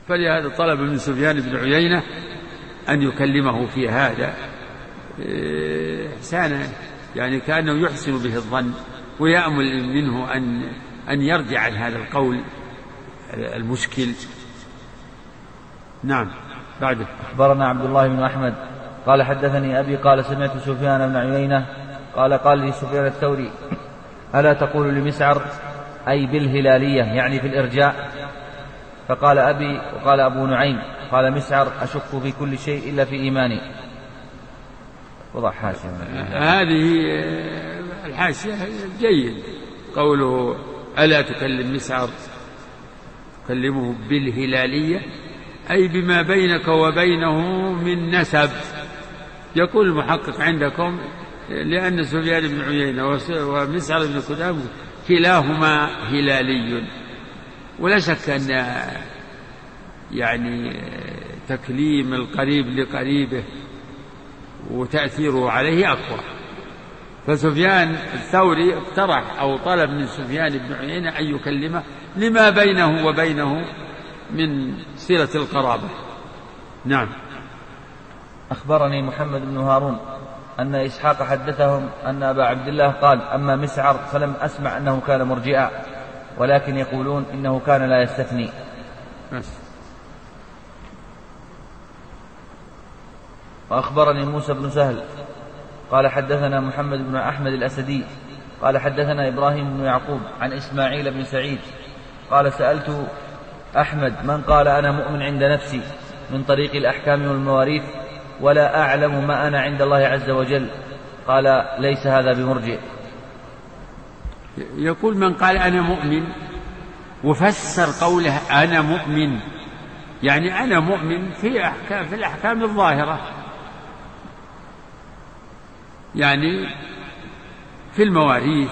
فلهذا طلب من سفيان بن عيينة أن يكلمه في هذا إحسانا، يعني كأنه يحسن به الظن ويأمل منه أن يرجع عن هذا القول المشكل. نعم. بعده. أخبرنا عبد الله بن أحمد قال حدثني أبي قال سمعت سفيان بن عيينة قال لي سفيان الثوري ألا تقول لمسعر أي بالهلالية يعني في الإرجاء؟ فقال أبي وقال أبو نعيم قال مسعر أشك في كل شيء إلا في إيماني. وضع حاشية. هذه الحاشية جيد قوله ألا تكلم مسعر تكلمه بالهلالية أي بما بينك وبينه من نسب. يقول المحقق عندكم لأن سفيان بن عيينة ومسعر بن كدام كلاهما هلالي، ولا شك أن يعني تكليم القريب لقريبه وتأثيره عليه أقوى. فسفيان الثوري اقترح أو طلب من سفيان بن عيينة أن يكلمه لما بينه وبينه من صلة القرابة. نعم. أخبرني محمد بن هارون أن إسحاق حدثهم أن أبا عبد الله قال أما مسعر فلم أسمع أنه كان مرجئا، ولكن يقولون إنه كان لا يستثني. وأخبرني موسى بن سهل قال حدثنا محمد بن أحمد الأسدي قال حدثنا إبراهيم بن يعقوب عن إسماعيل بن سعيد قال سألت أحمد من قال أنا مؤمن عند نفسي من طريق الأحكام والمواريث ولا أعلم ما أنا عند الله عز وجل؟ قال ليس هذا بمرجئ. يقول من قال أنا مؤمن وفسر قوله أنا مؤمن يعني أنا مؤمن في الأحكام الظاهرة، يعني في المواريث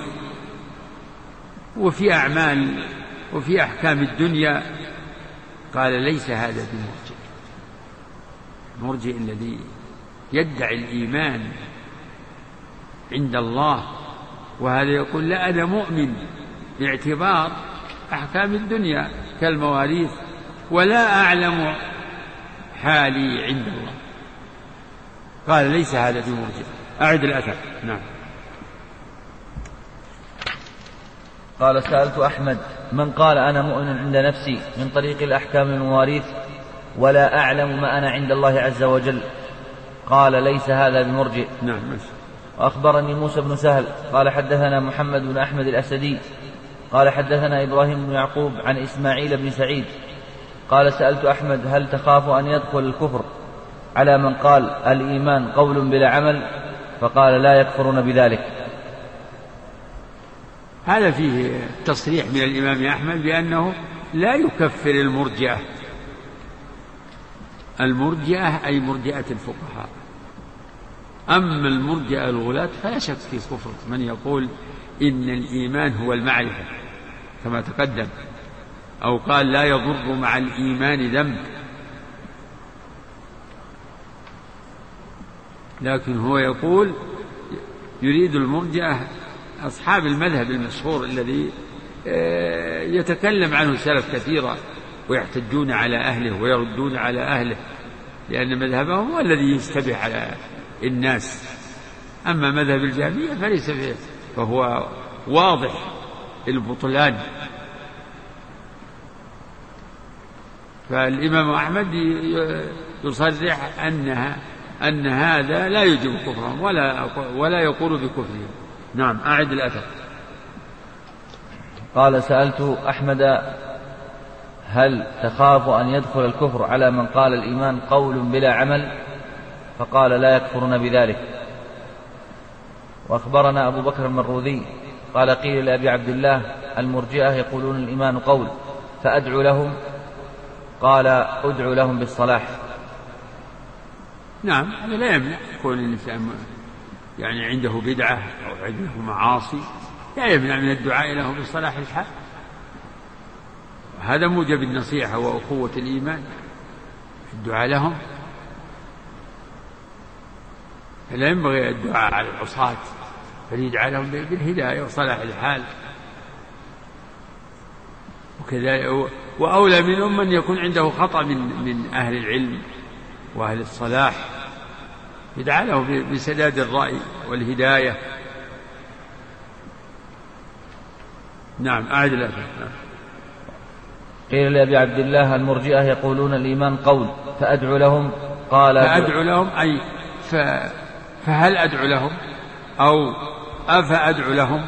وفي أعمال وفي أحكام الدنيا. قال ليس هذا بمرجئ. المرجئ الذي يدعي الإيمان عند الله، وهذا يقول لا أنا مؤمن باعتبار أحكام الدنيا كالمواريث ولا أعلم حالي عند الله. قال ليس هذا بمرجئ. أعد الأثر. نعم. قال سألت أحمد من قال أنا مؤمن عند نفسي من طريق الأحكام والمواريث ولا أعلم ما أنا عند الله عز وجل؟ قال ليس هذا بمرجئ. نعم. وأخبرني موسى بن سهل قال حدثنا محمد بن أحمد الأسدي قال حدثنا إبراهيم بن يعقوب عن إسماعيل بن سعيد قال سألت أحمد هل تخاف أن يدخل الكفر على من قال الإيمان قول بلا عمل؟ فقال لا يكفرون بذلك. هذا فيه تصريح من الإمام أحمد بأنه لا يكفر المرجئة. المرجئة أي مرجئة الفقهاء، أما المرجئة الغلاة فلا شك في كفر من يقول إن الإيمان هو المعرفة كما تقدم، أو قال لا يضر مع الإيمان ذنب، لكن هو يقول يريد المرجئة أصحاب المذهب المشهور الذي يتكلم عنه السلف كثيرا ويحتجون على أهله ويردون على أهله، لأن مذهبهم هو الذي يشتبه على الناس. أما مذهب الجهمية فليس فيه، فهو واضح البطلان. فالإمام أحمد يصرح أن هذا لا يجب كفرهم ولا يقول بكفرهم. نعم. أعد الأثر. قال سألت أحمد هل تخاف أن يدخل الكفر على من قال الإيمان قول بلا عمل؟ فقال لا يكفرون بذلك. وأخبرنا أبو بكر المروذي قال قيل لأبي عبد الله المرجئة يقولون الإيمان قول فأدعو لهم؟ قال أدعو لهم بالصلاح. نعم. هذا لا يمنع يكون الإنسان يعني عنده بدعة أو عنده معاصي، لا يمنع من الدعاء له بصلاح الحال. هذا موجب النصيحة وأخوة الإيمان، الدعاء لهم. فلا ينبغي الدعاء على العصاة، بل يدعى لهم بالهداية وصلاح الحال. وأولى منهم من يكون عنده خطأ من أهل العلم وأهل الصلاح، يدعى له بسداد الرأي والهداية. نعم أعد لك. قيل لأبي عبد الله المرجئة يقولون الإيمان قول فأدعو لهم، قال فأدعو لهم أي فهل أدعو لهم أو أفأدعو لهم،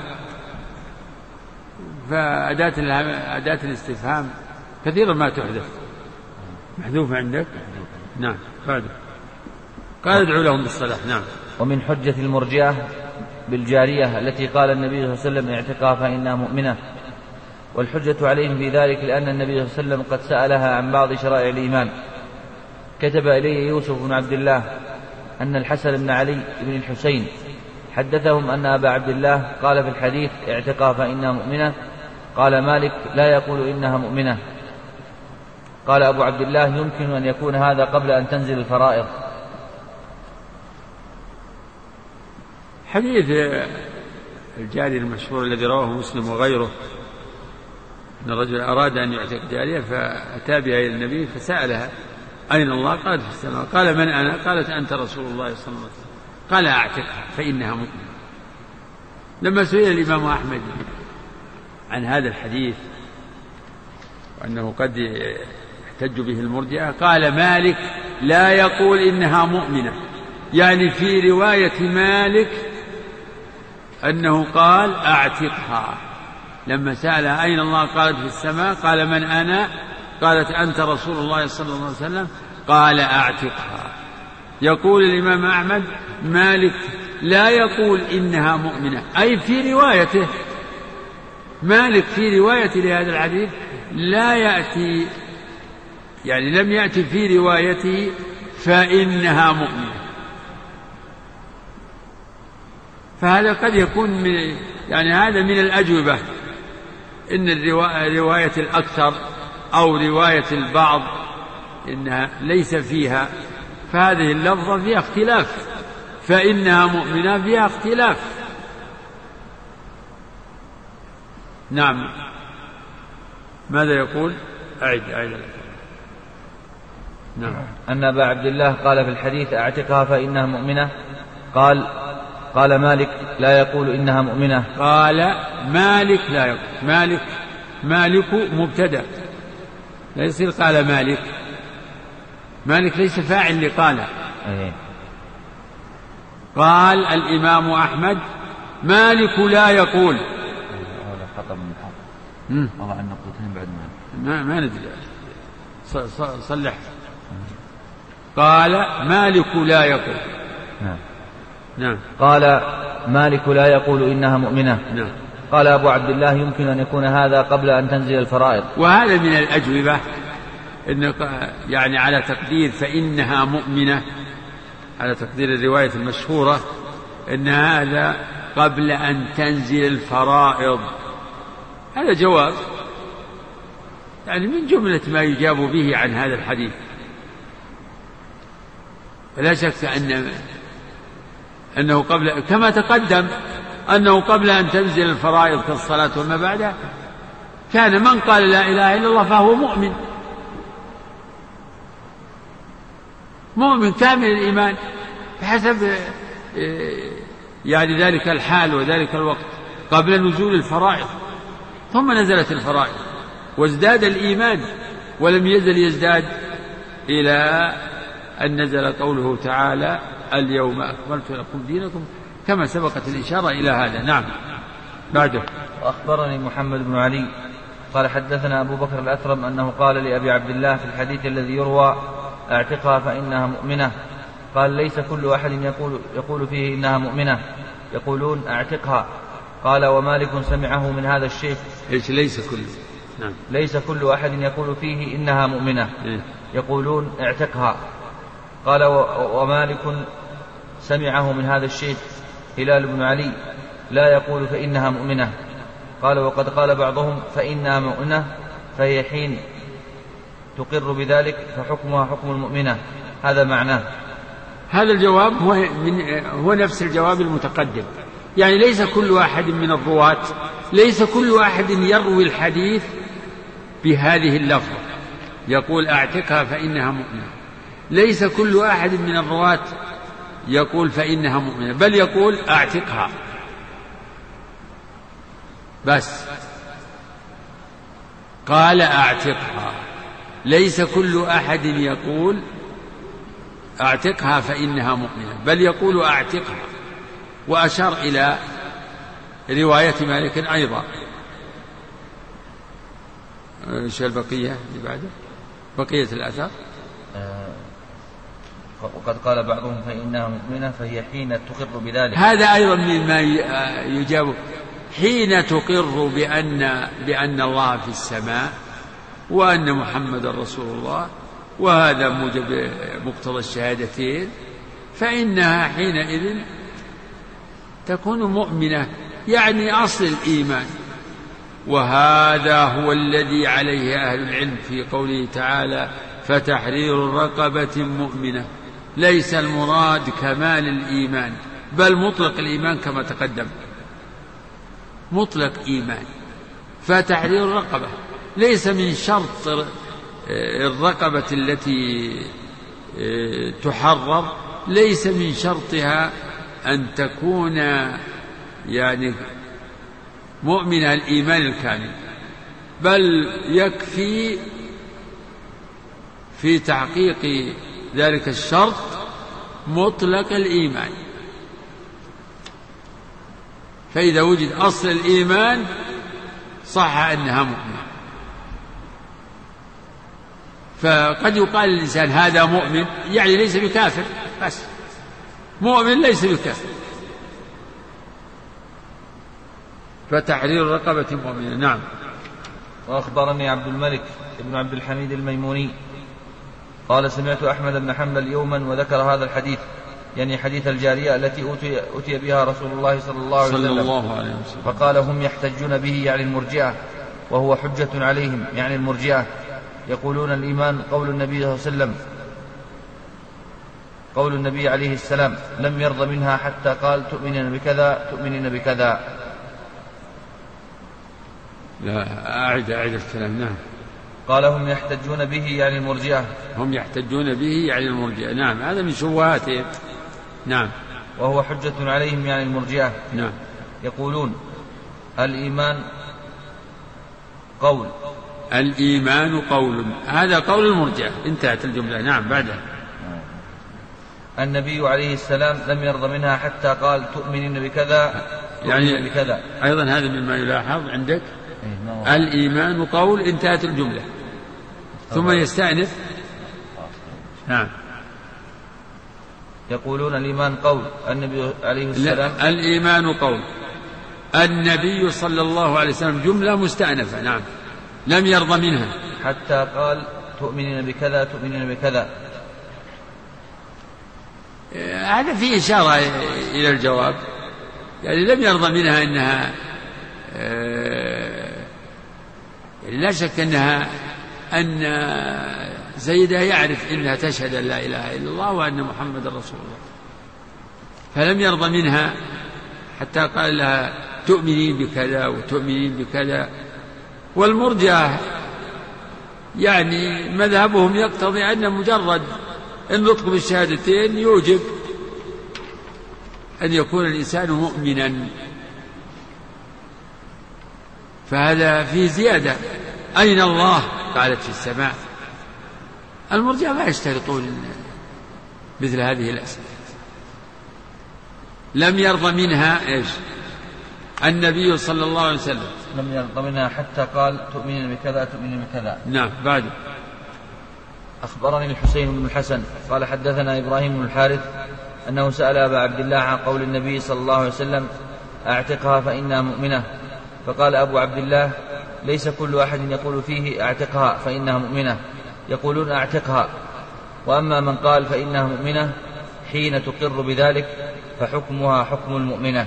فأداة الاستفهام كثيرا ما تحدث، محذوفة عندك. نعم قال ادعو لهم بالصلاة. نعم. ومن حجة المرجئة بالجارية التي قال النبي صلى الله عليه وسلم اعتقها فإنها مؤمنة، والحجة عليهم في ذلك لأن النبي صلى الله عليه وسلم قد سألها عن بعض شرائع الإيمان. كتب إليه يوسف بن عبد الله أن الحسن بن علي بن الحسين حدثهم أن أبا عبد الله قال في الحديث اعتقها فإنها مؤمنة. قال مالك لا يقول إنها مؤمنة. قال أبو عبد الله يمكن أن يكون هذا قبل أن تنزل الفرائض. حديث الجاري المشهور الذي رواه مسلم وغيره أن الرجل أراد أن يعتق جارية فأتى بها إلى النبي فسألها أين الله؟ قالت في السماء. قال من أنا؟ قالت أنت رسول الله صلى الله عليه وسلم. قال أعتقها فإنها مؤمنة. لما سئل الإمام أحمد عن هذا الحديث وأنه قد يحتج به المرجئة قال مالك لا يقول إنها مؤمنة، يعني في رواية مالك أنه قال أعتقها. لما سألها أين الله؟ قالت في السماء. قال من أنا؟ قالت أنت رسول الله صلى الله عليه وسلم. قال أعتقها. يقول الإمام أحمد مالك لا يقول إنها مؤمنة، أي في روايته. مالك في رواية لهذا الحديث لا يأتي، يعني لم يأتي في روايته فإنها مؤمنة. فهذا قد يكون يعني هذا من الأجوبة، إن رواية الأكثر أو رواية البعض إنها ليس فيها، فهذه اللفظة فيها اختلاف، فإنها مؤمنة فيها اختلاف. نعم. ماذا يقول؟ أعد لك. نعم. أن أبا عبد الله قال في الحديث أعتقها فإنها مؤمنة. قال مالك لا يقول إنها مؤمنة. قال مالك لا يقول. مالك مبتدأ لا يصير قال مالك ليس فاعل لقال. قال الإمام أحمد مالك لا يقول. والله عن نقطتين بعد ما ندري صلح. قال مالك لا يقول. نعم. قال مالك لا يقول إنها مؤمنة. نعم. قال أبو عبد الله يمكن أن يكون هذا قبل أن تنزل الفرائض. وهذا من الأجوبة، إن يعني على تقدير فإنها مؤمنة، على تقدير الرواية المشهورة إن هذا قبل أن تنزل الفرائض. هذا جواب يعني من جملة ما يجاب به عن هذا الحديث. فلا شك أنه قبل، كما تقدم أنه قبل أن تنزل الفرائض كالصلاة وما بعدها كان من قال لا إله إلا الله فهو مؤمن كامل الإيمان بحسب يعني ذلك الحال وذلك الوقت قبل نزول الفرائض. ثم نزلت الفرائض وازداد الإيمان ولم يزل يزداد إلى أن نزل قوله تعالى اليوم أكملت لكم دينكم، كما سبقت الإشارة إلى هذا. نعم. بعده. وأخبرني محمد بن علي قال حدثنا أبو بكر الأثرم أنه قال لأبي عبد الله في الحديث الذي يروى اعتقها فإنها مؤمنة، قال ليس كل أحد يقول فيه إنها مؤمنة، يقولون اعتقها. قال ومالك سمعه من هذا الشيخ. ليس كل. نعم. ليس كل أحد يقول فيه إنها مؤمنة، يقولون اعتقها. قال ومالك سمعه من هذا الشيخ هلال بن علي لا يقول فإنها مؤمنة. قال وقد قال بعضهم فإنها مؤمنة، فهي حين تقر بذلك فحكمها حكم المؤمنة. هذا معناه. هذا الجواب هو نفس الجواب المتقدم، يعني ليس كل واحد من الرواة، ليس كل واحد يروي الحديث بهذه اللفظة، يقول أعتقها فإنها مؤمنة. ليس كل أحد من الرواة يقول فإنها مؤمنة، بل يقول أعتقها بس، قال أعتقها. ليس كل أحد يقول أعتقها فإنها مؤمنة، بل يقول أعتقها. وأشار إلى رواية مالك أيضا. ايش البقية اللي بعده؟ بقية الأثر. وقد قال بعضهم فإنها مؤمنة فهي حين تقر بذلك. هذا أيضا مما يجاب، حين تقر بأن الله في السماء وأن محمد رسول الله، وهذا موجب مقتضى الشهادتين، فإنها حينئذ تكون مؤمنة، يعني أصل الإيمان. وهذا هو الذي عليه أهل العلم في قوله تعالى فتحرير رقبة مؤمنة. ليس المراد كمال الإيمان، بل مطلق الإيمان كما تقدم، مطلق إيمان. فتحرير الرقبة ليس من شرط الرقبة التي تحرر، ليس من شرطها أن تكون يعني مؤمنة الإيمان الكامل، بل يكفي في تحقيق ذلك الشرط مطلق الإيمان. فإذا وجد أصل الإيمان صح أنها مؤمنة. فقد يقال للإنسان هذا مؤمن، يعني ليس بكافر، بس مؤمن ليس بكافر. فتحرير رقبة مؤمنة. نعم. وأخبرني عبد الملك بن عبد الحميد الميموني قال سمعت أحمد بن حنبل يوما وذكر هذا الحديث، يعني حديث الجارية التي أتي بها رسول الله صلى الله عليه وسلم، فقال هم يحتجون به يعني المرجئة، وهو حجة عليهم يعني المرجئة، يقولون الإيمان قول النبي صلى الله عليه وسلم، قول النبي عليه السلام لم يرضى منها حتى قال تؤمنين بكذا تؤمنين بكذا. لا أعد الكلام. نعم. قال هم يحتجون به يعني المرجئة، هم يحتجون به يعني المرجئة. نعم، هذا من شبهاتهم. نعم. وهو حجة عليهم يعني المرجئة. نعم. يقولون الإيمان قول، الإيمان قول، هذا قول المرجئة. انتهت الجملة. نعم. بعدها النبي عليه السلام لم يرضى منها حتى قال تؤمنين بكذا يعني بكذا. أيضا هذا مما يلاحظ عندك. الإيمان قول، انتهت الجملة، ثم يستأنف. نعم. يقولون الإيمان قول النبي عليه السلام، الإيمان قول النبي صلى الله عليه وسلم جملة مستأنفة. نعم. لم يرضى منها حتى قال تؤمنين بكذا تؤمنين بكذا. هذا فيه إشارة إلى الجواب، يعني لم يرضى منها إنها لا شك أن زيدة يعرف إنها تشهد أن لا إله إلا الله وأن محمد رسول الله، فلم يرضى منها حتى قال لها تؤمنين بكذا وتؤمنين بكذا. والمرجئة يعني مذهبهم يقتضي أن مجرد النطق بالشهادتين يوجب أن يكون الإنسان مؤمنا، فهذا فيه زيادة. أين الله؟ قالت في السماء. المرجئة ما يشترطون مثل هذه الأسئلة. لم يرضى منها إيش؟ النبي صلى الله عليه وسلم لم يرضى منها حتى قال تؤمنين بكذا تؤمنين بكذا. نعم. بعد أخبرني الحسين بن الحسن قال حدثنا إبراهيم بن الحارث أنه سأل أبا عبد الله عن قول النبي صلى الله عليه وسلم أعتقها فإنها مؤمنة، فقال أبو عبد الله ليس كل أحد يقول فيه أعتقها فإنها مؤمنة، يقولون أعتقها، وأما من قال فإنها مؤمنة حين تقر بذلك فحكمها حكم المؤمنة.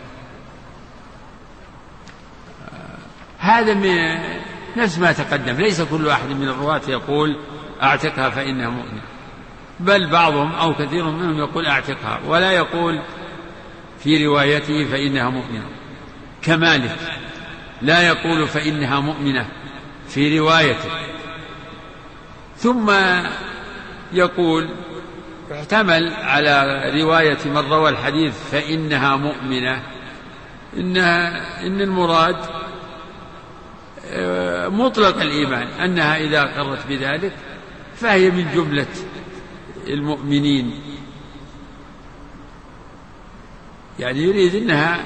هذا من نفس ما تقدم. ليس كل أحد من الرواة يقول أعتقها فإنها مؤمنة، بل بعضهم أو كثير منهم يقول أعتقها، ولا يقول في روايته فإنها مؤمنة، كمالك لا يقول فإنها مؤمنة في روايته. ثم يقول احتمل على رواية من روى الحديث فإنها مؤمنة إن المراد مطلق الإيمان، أنها إذا قرت بذلك فهي من جملة المؤمنين، يعني يريد أنها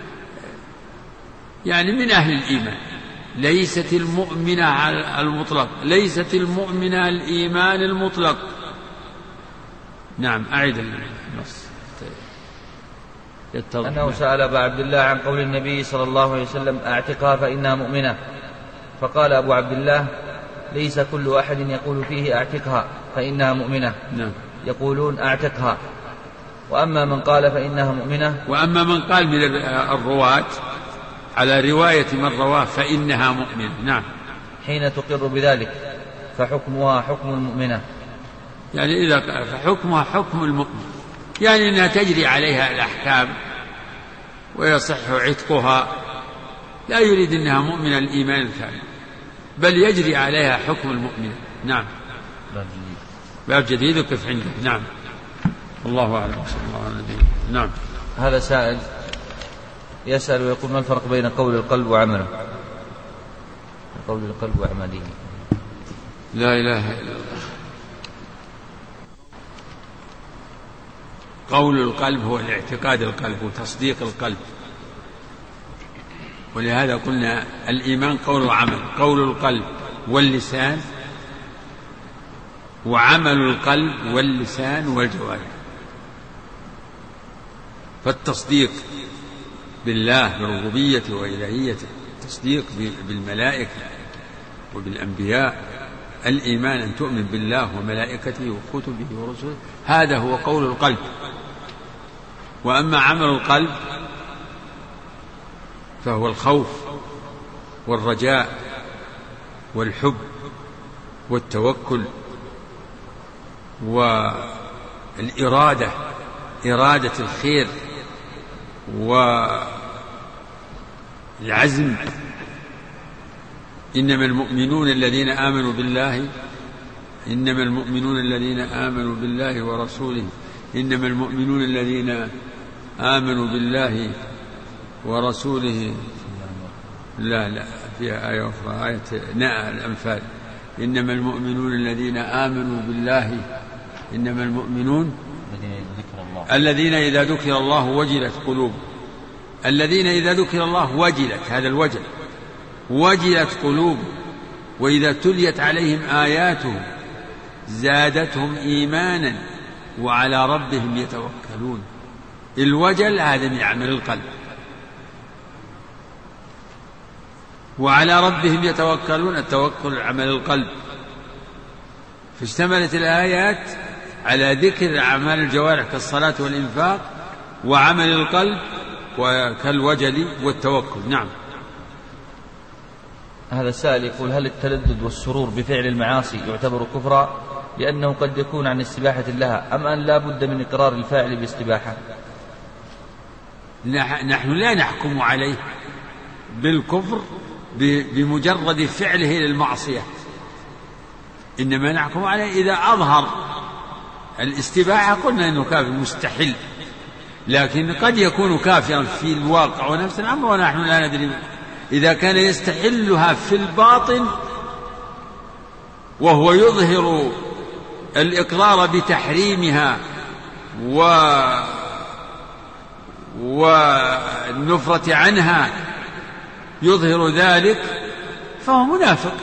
يعني من أهل الإيمان. ليست المؤمنة على المطلق، ليست المؤمنة الإيمان المطلق. نعم، أعيد النص. أنه سأل أبا عبد الله عن قول النبي صلى الله عليه وسلم أعتقها فإنها مؤمنة، فقال أبو عبد الله ليس كل أحد يقول فيه أعتقها فإنها مؤمنة. نعم. يقولون أعتقها. وأما من قال فإنها مؤمنة، وأما من قال من الرواة على رواية من رواه فإنها مؤمنة. نعم. حين تقر بذلك فحكمها حكم المؤمنة، يعني إذا فحكمها حكم المؤمن، يعني أنها تجري عليها الأحكام ويصح عتقها، لا يريد أنها مؤمنة الإيمان الكامل، بل يجري عليها حكم المؤمن. نعم. باب جديد وكيف عندك. نعم. الله أعلم. صلى الله عليه وسلم. نعم. هذا سائل يسأل ويقول ما الفرق بين قول القلب وعمله؟ قول القلب وعمله. لا إله إلا الله. قول القلب هو الاعتقاد القلب وتصديق القلب، ولهذا قلنا الإيمان قول وعمل. قول القلب واللسان، وعمل القلب واللسان والجوارح. فالتصديق بالله بربوبيته وإلهيته، التصديق بالملائكة وبالأنبياء، الإيمان أن تؤمن بالله وملائكته وكتبه ورسله، هذا هو قول القلب. وأما عمل القلب فهو الخوف والرجاء والحب والتوكل والإرادة، إرادة الخير والعزم. إنما المؤمنون الذين آمنوا بالله، إنما المؤمنون الذين آمنوا بالله ورسوله، إنما المؤمنون الذين آمنوا بالله ورسوله. لا فيها آية أخرى، آية الأنفال. إنما المؤمنون الذين آمنوا بالله، إنما المؤمنون الذين إذا ذكر الله وجلت قلوبهم، الذين إذا ذكر الله وجلت، هذا الوجل، وجلت قلوبهم، وإذا تليت عليهم آياته زادتهم إيمانا وعلى ربهم يتوكلون. الوجل هذا من عمل القلب. وعلى ربهم يتوكلون، التوكل عمل القلب. فاشتملت الآيات على ذكر أعمال الجوارح كالصلاة والإنفاق، وعمل القلب كالوجل والتوكل. نعم. هذا السائل يقول هل التلذذ والسرور بفعل المعاصي يعتبر كفرا لأنه قد يكون عن استباحة لها، أم أن لا بد من إقرار الفاعل باستباحة؟ نحن لا نحكم عليه بالكفر بمجرد فعله للمعصية، إنما نحكم عليه إذا أظهر الاستباحة قلنا إنه كافر مستحل، لكن قد يكون كافرا في الواقع ونفس الأمر ونحن لا ندري. إذا كان يستحلها في الباطن وهو يظهر الإقرار بتحريمها والنفرة عنها، يظهر ذلك فهو منافق.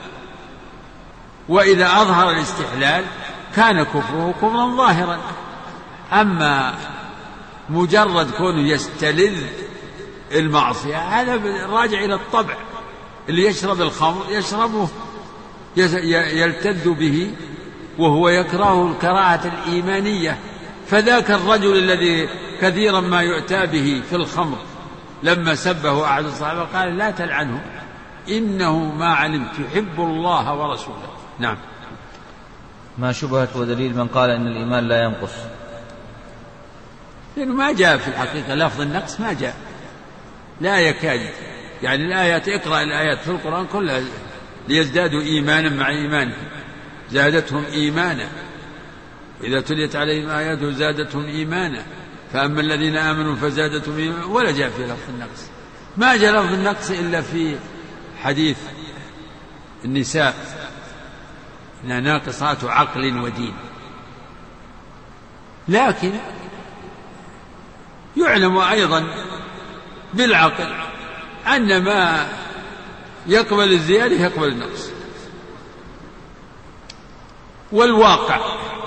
وإذا أظهر الاستحلال كان كفره كفرا ظاهرا. أما مجرد كونه يستلذ المعصية هذا راجع إلى الطبع. اللي يشرب الخمر يشربه يلتذ به وهو يكره الكراهة الإيمانية. فذاك الرجل الذي كثيرا ما يؤتى به في الخمر لما سبه أحد الصحابة قال لا تلعنه إنه ما علمت يحب الله ورسوله. نعم. ما شبهة ودليل من قال إن الإيمان لا ينقص؟ لأنه ما جاء في الحقيقة لفظ النقص، ما جاء، لا يكاد. يعني الآيات، اقرأ الآيات في القرآن كلها ليزدادوا إيمانا مع إيمانهم، زادتهم إيمانا، وإذا تليت عليهم آياته زادتهم إيمانا، فأما الذين آمنوا فزادتهم إيمانا، ولا جاء في لفظ النقص. ما جاء لفظ النقص إلا في حديث النساء إنها ناقصات عقل ودين. لكن يعلم أيضا بالعقل أن ما يقبل الزيادة يقبل النقص، والواقع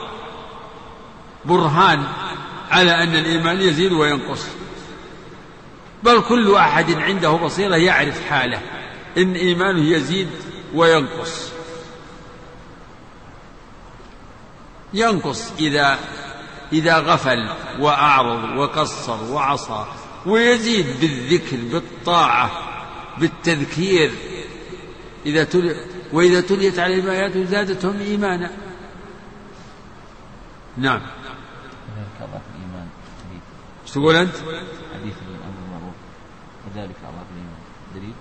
برهان على أن الإيمان يزيد وينقص، بل كل أحد عنده بصيرة يعرف حاله إن إيمانه يزيد وينقص. ينقص إذا غفل وأعرض وقصر وعصى، ويزيد بالذكر بالطاعة بالتذكير وإذا تليت عليهم آياته زادتهم إيمانا. نعم. ايش تقول أنت؟ حديث الأمر بالمعروف وذلك أضعف الإيمان دليل؟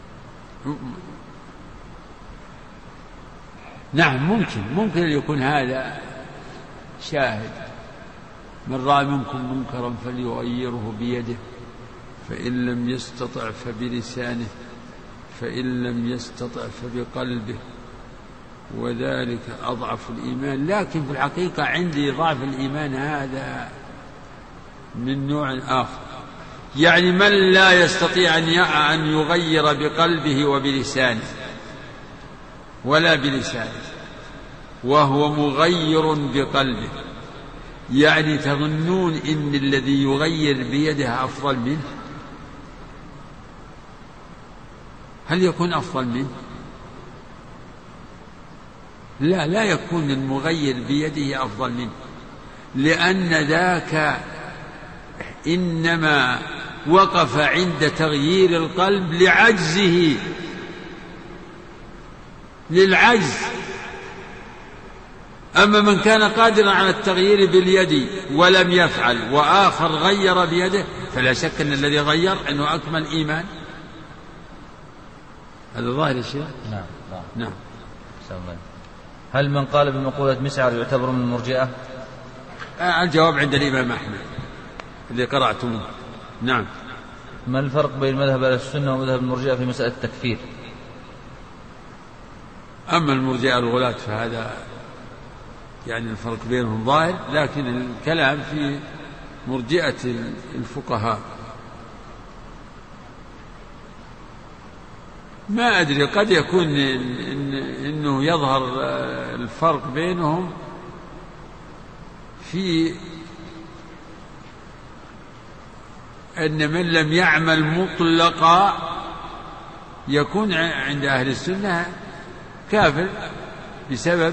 نعم، ممكن أن يكون هذا شاهد. من رأى منكم منكرا فليغيره بيده، فإن لم يستطع فبلسانه، فإن لم يستطع فبقلبه، وذلك أضعف الإيمان. لكن في الحقيقة عندي ضعف الإيمان هذا من نوع آخر، يعني من لا يستطيع أن يغير بقلبه وبلسانه ولا بلسانه وهو مغير بقلبه. يعني تظنون إن الذي يغير بيده أفضل منه؟ هل يكون أفضل منه؟ لا يكون المغير بيده أفضل منه، لأن ذاك إنما وقف عند تغيير القلب لعجزه، للعجز. أما من كان قادرا على التغيير باليد ولم يفعل وآخر غير بيده، فلا شك أن الذي غير أنه أكمل إيمان. هذا ظاهر الشيء. نعم. هل من قال بمقولة مسعر يعتبر من المرجئة؟ الجواب عند الإمام أحمد اللي قرأتموه. نعم. ما الفرق بين مذهب أهل السنة ومذهب المرجئة في مسألة التكفير؟ أما المرجئة الغلاة فهذا يعني الفرق بينهم ظاهر، لكن الكلام في مرجئة الفقهاء. ما أدري، قد يكون إنه يظهر الفرق بينهم في أن من لم يعمل مطلقا يكون عند أهل السنة كافر بسبب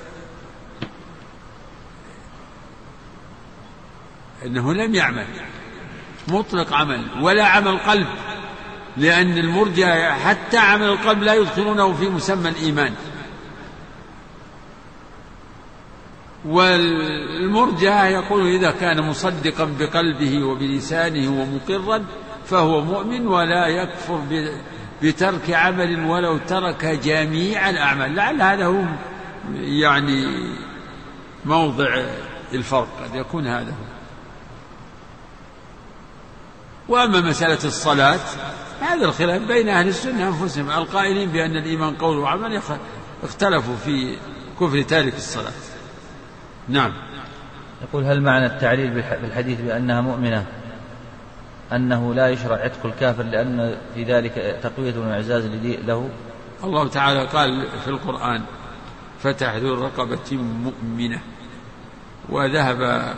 أنه لم يعمل مطلق عمل ولا عمل قلب، لأن المرجئة حتى عمل القلب لا يدخلونه في مسمى الإيمان. والمرجئة يقول إذا كان مصدقا بقلبه وبلسانه ومقرا فهو مؤمن ولا يكفر بترك عمل ولو ترك جميع الأعمال. لعل هذا هو يعني موضع الفرق، قد يكون هذا هو. وأما مسألة الصلاة هذا الخلاف بين أهل السنة أنفسهم، القائلين بأن الإيمان قول وعمل اختلفوا في كفر تارك الصلاة. نعم. يقول هل معنى التعليل بالحديث بأنها مؤمنة أنه لا يشرع عتق الكافر لأن في ذلك تقوية وإعزاز له؟ الله تعالى قال في القرآن فتحرير رقبة مؤمنة، وذهب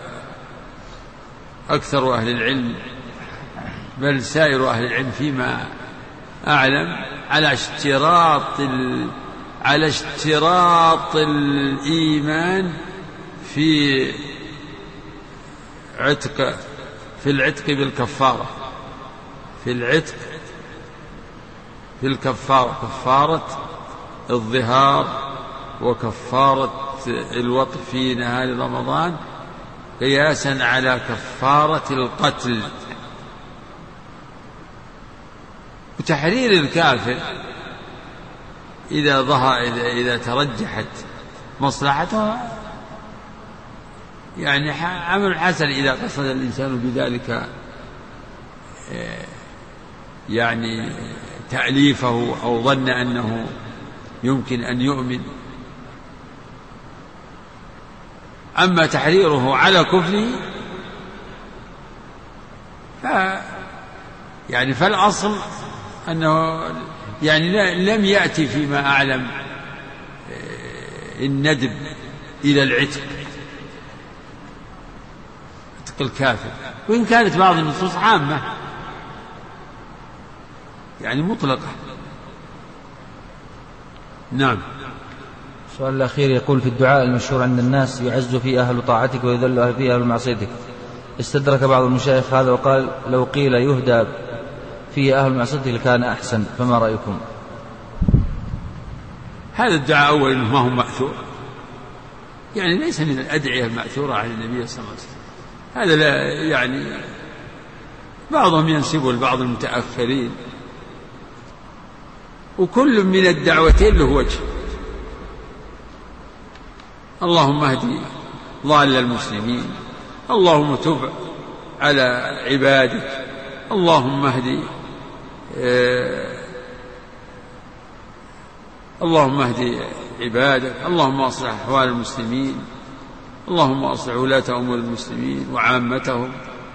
أكثر أهل العلم بل سائر أهل العلم فيما أعلم على اشتراط الإيمان في العتق بالكفارة، في العتق في الكفارة، كفارة الظهار وكفارة الوطء في نهار رمضان قياسا على كفارة القتل. وتحرير الكافر إذا ترجحت مصلحته يعني عمل حسن. إذا قصد الإنسان بذلك يعني تأليفه أو ظن أنه يمكن أن يؤمن. أما تحريره على كفره فالأصل أنه يعني لم يأتي فيما أعلم الندب إلى العتق الكافر، وإن كانت بعض النصوص عامة يعني مطلقة. نعم. السؤال الأخير يقول: في الدعاء المشهور عند الناس يعز فيه أهل طاعتك ويذل فيه أهل معصيتك، استدرك بعض المشايخ هذا وقال: لو قيل يهدى فيه أهل معصيتك لكان أحسن، فما رأيكم؟ هذا الدعاء أول ما هو مأثور، يعني ليس من الأدعية المأثورة عن النبي صلى الله عليه وسلم. هذا لا يعني بعضهم ينسبه لبعض المتأخرين، وكل من الدعوتين له وجه. اللهم اهدي ضال المسلمين، اللهم تب على عبادك، اللهم اهدي عبادك، اللهم اصلح احوال المسلمين، اللهم اصلح ولاة امور المسلمين وعامتهم.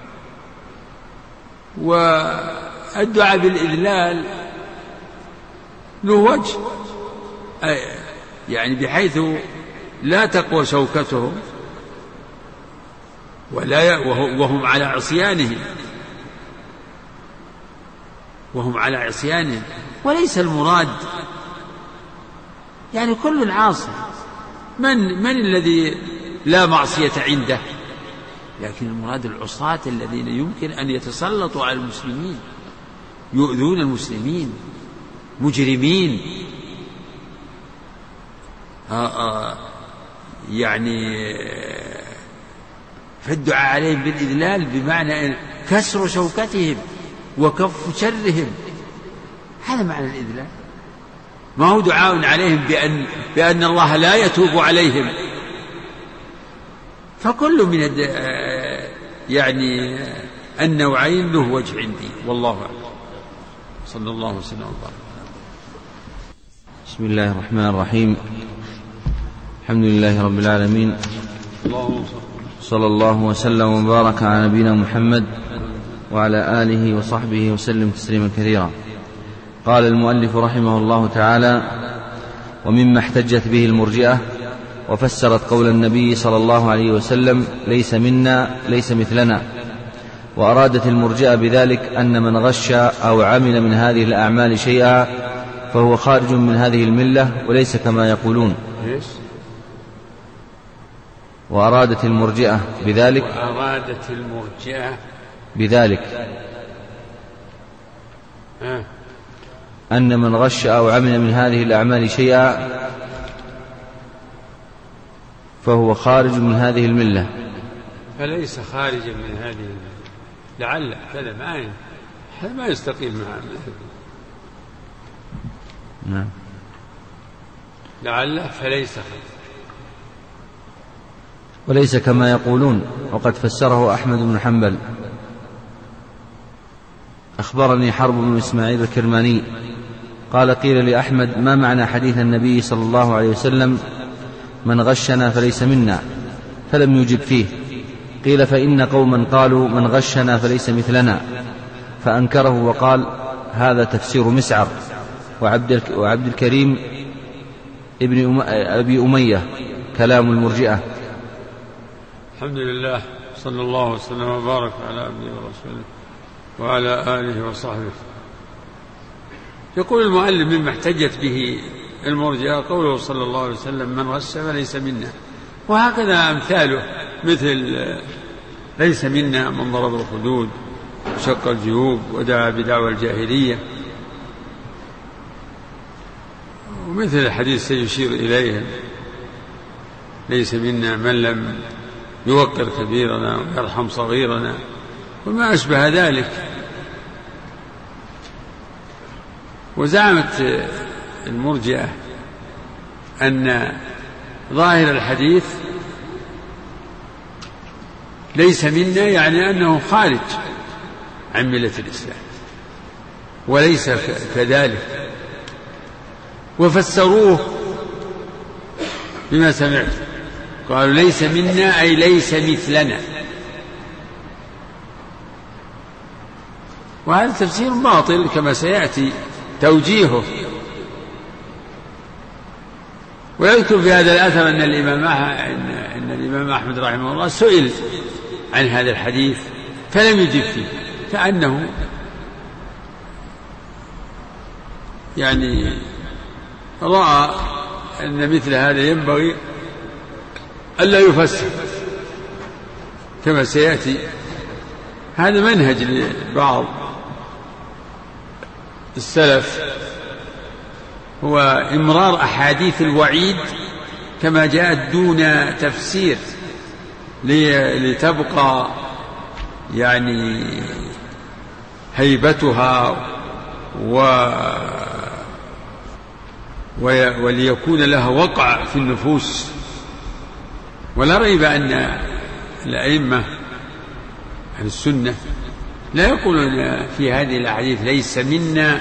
والدعاء بالإذلال له وجه، يعني بحيث لا تقوى شوكتهم وهم على عصيانهم، وليس المراد يعني كل عاصي. من الذي لا معصية عنده؟ لكن المراد العصاة الذين يمكن أن يتسلطوا على المسلمين، يؤذون المسلمين، مجرمين، يعني فالدعاء عليهم بالإذلال بمعنى كسر شوكتهم وكف شرهم، هذا معنى الإذلال. ما هو دعاء عليهم بأن الله لا يتوب عليهم. فكل من يعني النوعين له وجه عندي، والله أعلم. صلى الله وسلم وبارك. بسم الله الرحمن الرحيم، الحمد لله رب العالمين، صلى الله وسلم وبارك على نبينا محمد وعلى آله وصحبه وسلم تسليما كثيرا. قال المؤلف رحمه الله تعالى: ومما احتجت به المرجئة وفسرت قول النبي صلى الله عليه وسلم: ليس منا ليس مثلنا. وأرادت المرجئة بذلك أن من غش أو عمل من هذه الأعمال شيئا فهو خارج من هذه الملة وليس كما يقولون. وأرادت المرجئة بذلك أن من غش أو عمل من هذه الأعمال شيئا فهو خارج من هذه الملة. فليس خارجا من هذه الملة، لعل كذا ما يستقيم معه. نعم. لعل فليس خارج وليس كما يقولون. وقد فسره أحمد بن حنبل. أخبرني حرب بن إسماعيل الكرماني قال: قيل لأحمد: ما معنى حديث النبي صلى الله عليه وسلم: من غشنا فليس منا؟ فلم يجب فيه. قيل: فإن قوما قالوا: من غشنا فليس مثلنا، فأنكره وقال: هذا تفسير مسعر وعبد الكريم ابن أبي أمية كلام المرجئة. الحمد لله، صلى الله وسلم وبارك على عبده ورسوله وعلى آله وصحبه. يقول المؤلف: مما احتجت به المرجئة قوله صلى الله عليه وسلم: من غش فليس منا. وهكذا أمثاله، مثل ليس منا من ضرب الخدود وشق الجيوب ودعا بدعوى الجاهلية، ومثل الحديث سيشير إليه: ليس منا من لم يوقر كبيرنا ويرحم صغيرنا، وما أشبه ذلك. وزعمت المرجئة أن ظاهر الحديث ليس منا يعني أنه خارج عن ملة الإسلام، وليس كذلك، وفسروه بما سمعت، قالوا ليس منا أي ليس مثلنا، وهذا تفسير باطل كما سيأتي توجيهه. ويذكر في هذا الأثر أن الإمام أحمد رحمه الله سئل عن هذا الحديث فلم يجب فيه، كأنه يعني رأى أن مثل هذا ينبغي ألا يفسر كما سيأتي. هذا منهج لبعض السلف، هو إمرار أحاديث الوعيد كما جاءت دون تفسير لتبقى يعني هيبتها وليكون لها وقع في النفوس. ولا ريب أن الأئمة أهل السنة لا يقولون في هذه الأحاديث ليس منا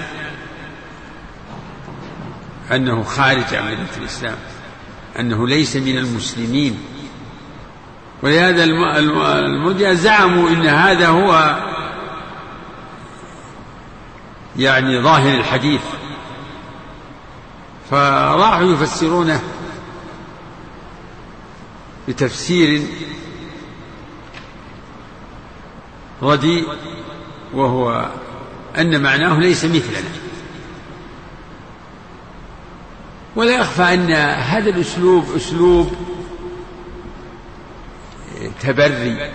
أنه خارج عن ملة الإسلام، أنه ليس من المسلمين. ولهذا المرجئة زعموا أن هذا هو يعني ظاهر الحديث، فراحوا يفسرونه بتفسير رديء، وهو أن معناه ليس مثلنا. ولا يخفى أن هذا الأسلوب أسلوب تبري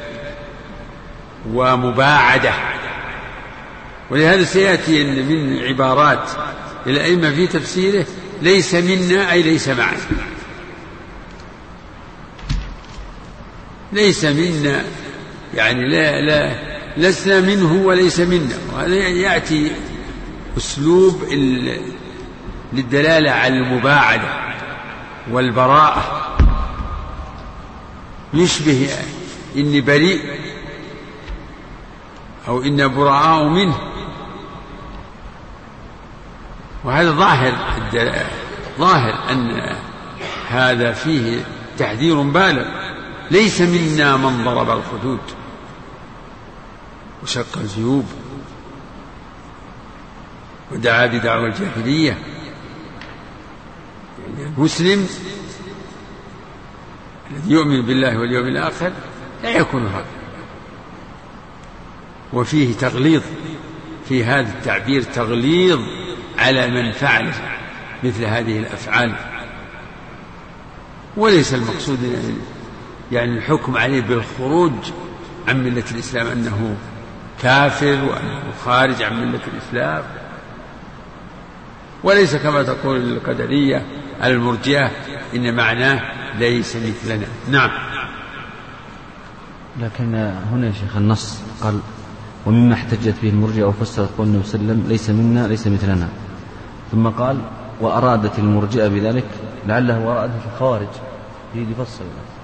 ومباعدة، ولهذا سيأتي أن من عبارات الأئمة في تفسيره ليس منا أي ليس معنا، ليس منا يعني لا لسنا منه وليس منا. وهذا يأتي أسلوب للدلالة على المباعدة والبراءة، يشبه إني بريء أو إن براء منه. وهذا ظاهر أن هذا فيه تحذير بالغ. ليس منا من ضرب الخدود وشق الجيوب ودعا بدعوى الجاهلية. يعني المسلم الذي يؤمن بالله واليوم الآخر لا يكون هذا. وفيه تغليظ في هذا التعبير، تغليظ على من فعل مثل هذه الأفعال. وليس المقصود يعني الحكم عليه بالخروج عن ملة الإسلام أنه كافر وأنه خارج عن ملة الإسلام، وليس كما تقول القدرية المرجئة إن معناه ليس مثلنا. نعم. لكن هنا يا شيخ النص قال ومما احتجت به المرجئة وفسرت قول النبي صلى الله عليه وسلم ليس منا ليس مثلنا، ثم قال وأرادت المرجئة بذلك لعله وأرادت الخوارج. يفصل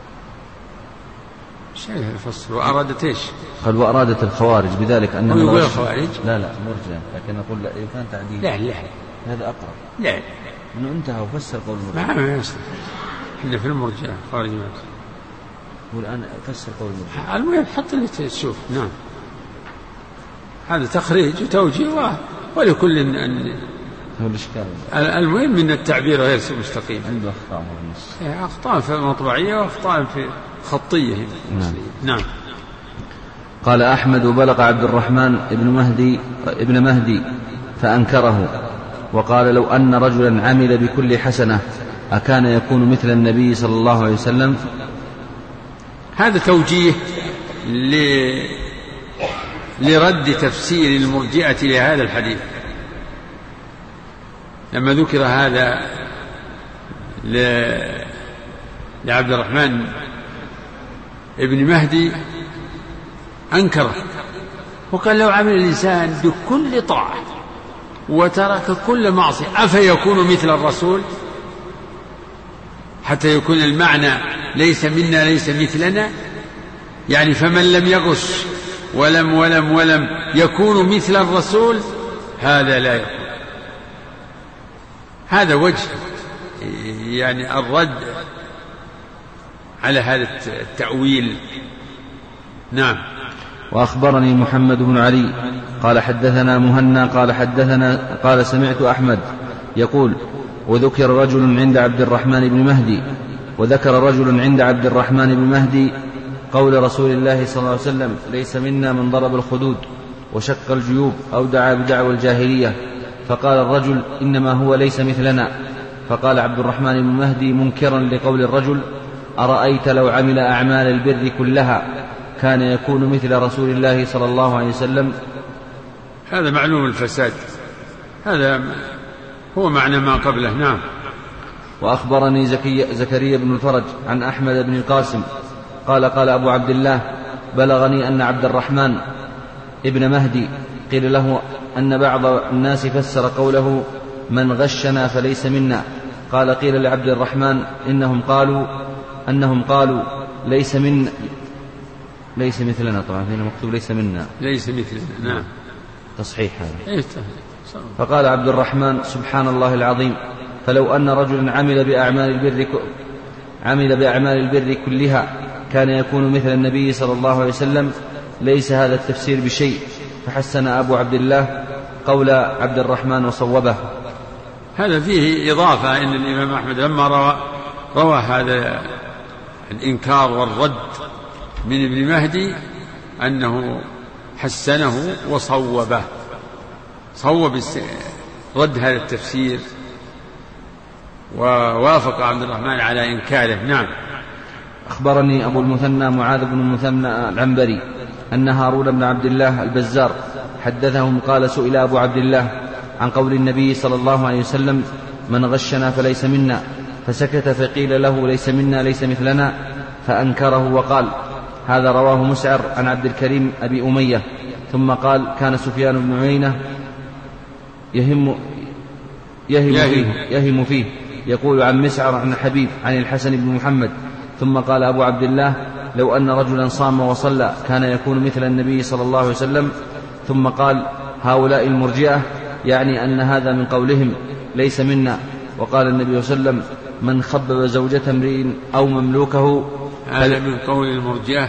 شيء يفصل وأرادت إيش؟ قال وأرادت الخوارج بذلك أنه يقول الخوارج لا مرجئة، لكن أقول لا كان تعديل. لا هذا أقرب. لا إنه انتهى وفسر قول المرجئة. ما يصل. إحنا في المرجئة خارج ما يصل. والآن فسر قول المرجئة. المهم حط اللي تشوف. نعم. هذا تخريج وتوجيه ولكل أن هو الإشكال. المهم من التعبير غير مستقيم. عنده أخطاء في النص. أخطاء في المطبعية وأخطاء في خطية. نعم. قال أحمد بلغ عبد الرحمن ابن مهدي فأنكره وقال لو أن رجلا عمل بكل حسنة أكان يكون مثل النبي صلى الله عليه وسلم. هذا توجيه لرد تفسير المرجئة لهذا الحديث. لما ذكر هذا لعبد الرحمن ابن مهدي أنكره وقال لو عمل الإنسان بكل طاعة وترك كل معصية أفيكون مثل الرسول؟ حتى يكون المعنى ليس منا ليس مثلنا، يعني فمن لم يغش ولم يكون مثل الرسول هذا لا يكون. هذا وجه يعني الرد على هذا التأويل. نعم. وأخبرني محمد بن علي قال حدثنا مهنا قال سمعت أحمد يقول وذكر رجل عند عبد الرحمن بن مهدي قول رسول الله صلى الله عليه وسلم ليس منا من ضرب الخدود وشق الجيوب أو دعا بدعوى الجاهلية. فقال الرجل إنما هو ليس مثلنا. فقال عبد الرحمن بن مهدي منكرا لقول الرجل أرأيت لو عمل أعمال البر كلها كان يكون مثل رسول الله صلى الله عليه وسلم. هذا معلوم الفساد، هذا هو معنى ما قبله. نعم. وأخبرني زكريا بن الفرج عن أحمد بن القاسم قال أبو عبد الله بلغني أن عبد الرحمن ابن مهدي قيل له أن بعض الناس فسر قوله من غشنا فليس منا. قال قيل لعبد الرحمن أنهم قالوا ليس مثلنا. طبعا هنا مكتوب ليس منا. نعم. تصحيح هذا. فقال عبد الرحمن سبحان الله العظيم فلو أن رجلا عمل بأعمال البر كلها كان يكون مثل النبي صلى الله عليه وسلم ليس هذا التفسير بشيء. فحسن أبو عبد الله قول عبد الرحمن وصوبه. هذا فيه إضافة إن الإمام أحمد لما روى هذا الإنكار والرد من ابن مهدي أنه حسنه وصوبه، صوب رد هذا التفسير ووافق عبد الرحمن على إنكاره. نعم. أخبرني أبو المثنى معاذ بن المثنى العنبري أن هارون بن عبد الله البزار حدثهم قال سئل أبو عبد الله عن قول النبي صلى الله عليه وسلم من غشنا فليس منا، فسكت فقيل له ليس منا ليس مثلنا، فأنكره وقال هذا رواه مسعر عن عبد الكريم أبي أمية. ثم قال كان سفيان بن عيينة يهم فيه يقول عن مسعر عن حبيب عن الحسن بن محمد. ثم قال أبو عبد الله لو أن رجلا صام وصلى كان يكون مثل النبي صلى الله عليه وسلم. ثم قال هؤلاء المرجئة يعني أن هذا من قولهم ليس منا. وقال النبي صلى الله عليه وسلم من خبب زوجة امرئ أو مملوكه هذا من قول المرجئة.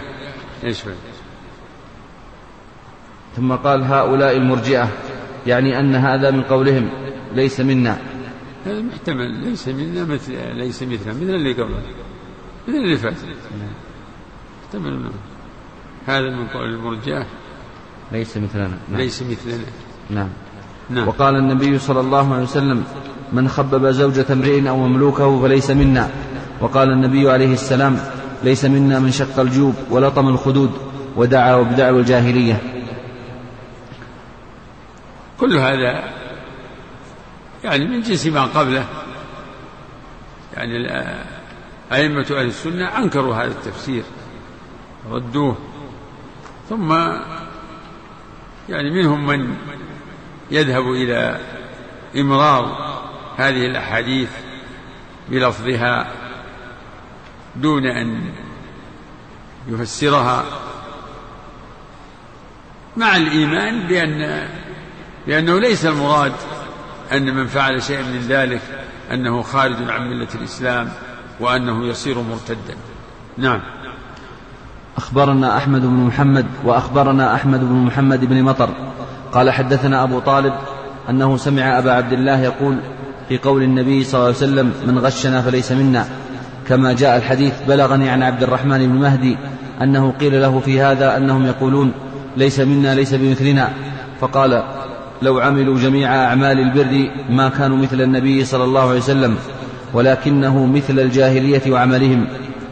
ثم قال هؤلاء المرجئة يعني أن هذا من قولهم ليس منا. هذا محتمل ليس منا ليس مثلنا مثل اللي قبله مثل اللي فات. محتمل هذا من قول المرجئة ليس مثلنا. ليس مثلنا. نعم. وقال النبي صلى الله عليه وسلم من خبب زوجة امرئ أو مملوكه فليس منا. وقال النبي عليه السلام ليس منا من شق الجيوب ولطم الخدود ودعا بدعوى الجاهلية. كل هذا يعني من جنس ما قبله. يعني أئمة أهل السنة أنكروا هذا التفسير ردوه. ثم يعني منهم من يذهب إلى إمرار هذه الأحاديث بلفظها دون أن يفسرها، مع الإيمان بأنه ليس المراد أن من فعل شيئا من ذلك أنه خارج عن ملة الإسلام وأنه يصير مرتدا. نعم. أخبرنا أحمد بن محمد وأخبرنا أحمد بن محمد بن مطر قال حدثنا أبو طالب أنه سمع أبا عبد الله يقول في قول النبي صلى الله عليه وسلم من غشنا فليس منا كما جاء الحديث. بلغني عن عبد الرحمن بن مهدي أنه قيل له في هذا أنهم يقولون ليس منا ليس بمثلنا، فقال لو عملوا جميع أعمال البر ما كانوا مثل النبي صلى الله عليه وسلم ولكنه مثل الجاهلية وعملهم.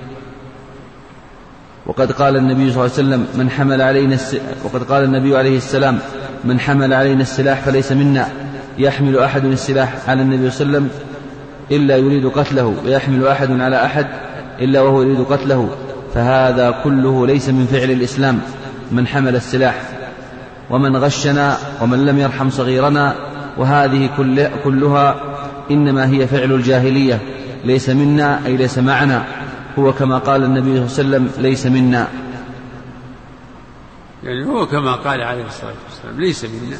وقد قال النبي صلى الله عليه وسلم وقد قال النبي عليه السلام من حمل علينا السلاح فليس منا. يحمل أحد السلاح على النبي صلى الله عليه وسلم إلا يريد قتله ويحمل أحد على أحد إلا وهو يريد قتله، فهذا كله ليس من فعل الإسلام من حمل السلاح ومن غشنا ومن لم يرحم صغيرنا، وهذه كلها إنما هي فعل الجاهلية ليس منا أي ليس معنا، هو كما قال النبي صلى الله عليه وسلم ليس منا. يعني هو كما قال عليه الصلاة والسلام ليس منا،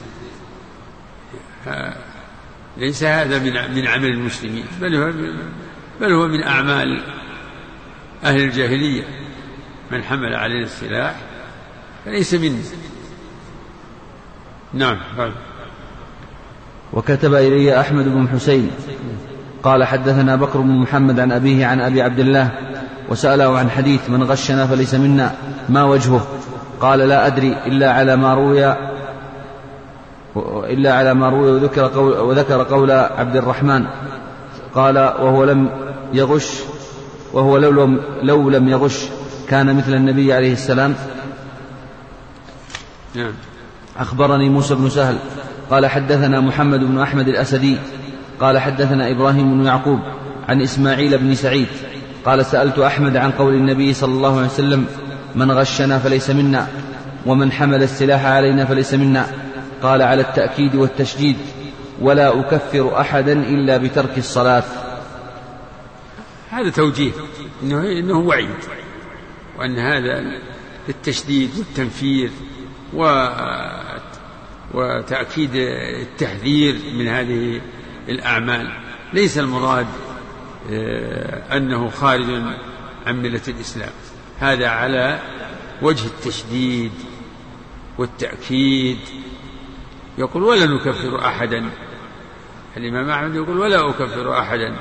ليس هذا من عمل المسلمين، بل هو من أعمال أهل الجاهلية، من حمل علينا السلاح فليس منا. نعم. وكتب إلي أحمد بن حسين قال حدثنا بكر بن محمد عن أبيه عن أبي عبد الله وسأله عن حديث من غشنا فليس منا ما وجهه؟ قال لا أدري إلا على ما روي وذكر قول عبد الرحمن قال وهو لو لم يغش كان مثل النبي عليه السلام. نعم. أخبرني موسى بن سهل قال حدثنا محمد بن أحمد الأسدي قال حدثنا إبراهيم بن يعقوب عن إسماعيل بن سعيد قال سألت أحمد عن قول النبي صلى الله عليه وسلم من غشنا فليس منا ومن حمل السلاح علينا فليس منا. قال على التأكيد والتشديد ولا أكفر أحدا إلا بترك الصلاة. هذا توجيه إنه وعيد، وأن هذا التشديد والتنفير وتأكيد التحذير من هذه الأعمال، ليس المراد أنه خارج عن ملة الإسلام، هذا على وجه التشديد والتأكيد. يقول ولا نكفر أحدا، الإمام أحمد يقول ولا أكفر أحدا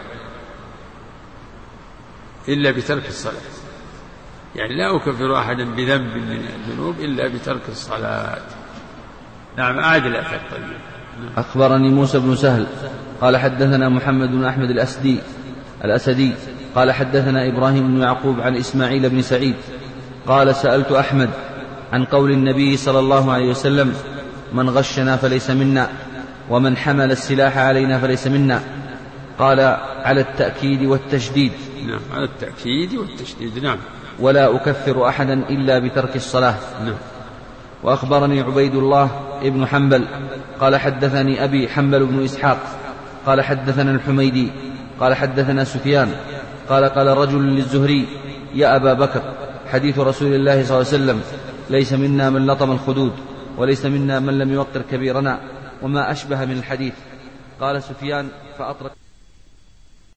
إلا بترك الصلاة، يعني لا أكفر أحدا بذنب من الذنوب إلا بترك الصلاة. نعم. أعدل أثر. طيب. أخبرني موسى بن سهل قال حدثنا محمد بن أحمد الأسدي قال حدثنا إبراهيم بن يعقوب عن إسماعيل بن سعيد قال سألت أحمد عن قول النبي صلى الله عليه وسلم من غشنا فليس منا ومن حمل السلاح علينا فليس منا. قال على التأكيد والتشديد. نعم. على التأكيد والتشديد. نعم. ولا أكفر أحدا إلا بترك الصلاة. نعم. وأخبرني عبيد الله ابن حنبل قال حدثني أبي حنبل بن إسحاق قال حدثنا الحميدي قال حدثنا سفيان قال قال رجل للزهري يا أبا بكر حديث رسول الله صلى الله عليه وسلم ليس منا من لطم الخدود وليس منا من لم يوقر كبيرنا وما أشبه من الحديث. قال سفيان فأطرق